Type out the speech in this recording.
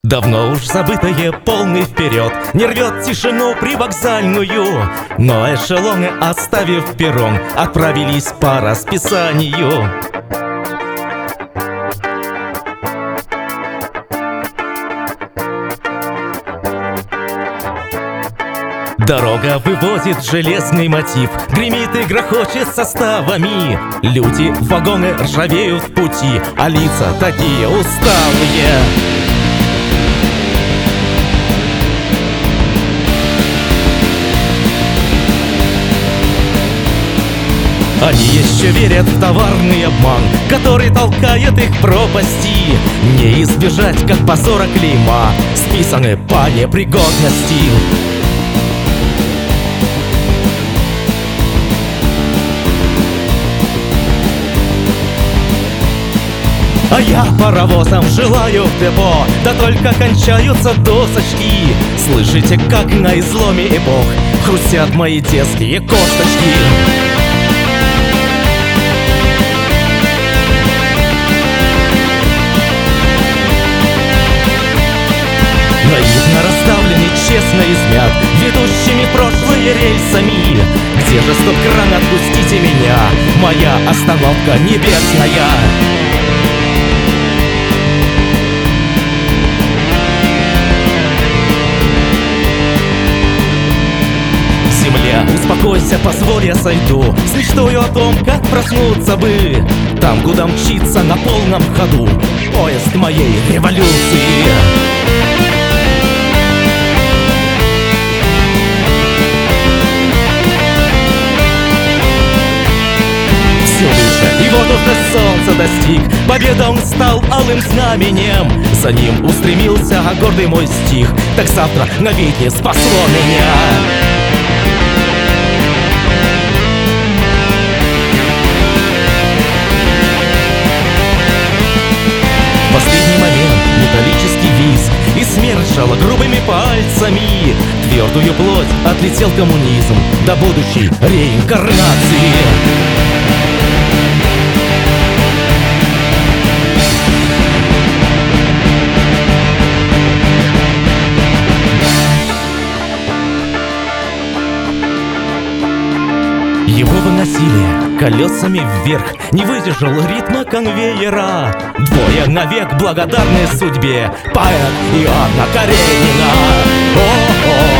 Давно уж забытое, полный вперед, не рвет тишину привокзальную. Но эшелоны, оставив перрон, отправились по расписанию. Дорога выводит железный мотив, гремит и грохочет составами. Люди, вагоны ржавеют в пути, а лица такие усталые. Они еще верят в товарный обман, который толкает их в пропасти. Не избежать, как позора клейма, списаны по непригодности. А я паровозом желаю в депо, да только кончаются досочки. Слышите, как на изломе эпох хрустят мои детские косточки. Наивно расставленный, честно измят ведущими прошлые рельсами. Где же стоп-кран, отпустите меня, моя остановка небесная. Земля, успокойся, позволь, я сойду с мечтою о том, как проснуться бы там, куда мчится на полном ходу поезд моей революции. Все выше, и вот уже солнце достиг, победа он стал алым знаменем. За ним устремился гордый мой стих, так завтра навеки спасло меня. Последний момент, металлический визг, и смерть сжала грубыми пальцами. Твердую плоть отлетел коммунизм до будущей реинкарнации. Его выносили колесами вверх, не выдержал ритма конвейера. Двое навек благодарны судьбе, поэт и Анна Каренина. О-о-о.